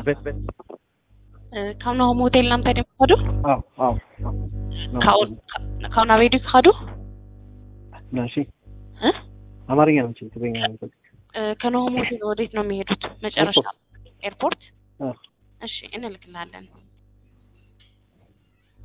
ካውና ሆቴል ናምታ ደምካዱ አዎ ካውና ቤዲ ካዱ ናሺ አማርኛ ነው ትግርኛ ነው ከነሆ ሆቴል ወዴት ነው የሚሄዱት መጨረሻ ኤርፖርት እሺ እንልክላለን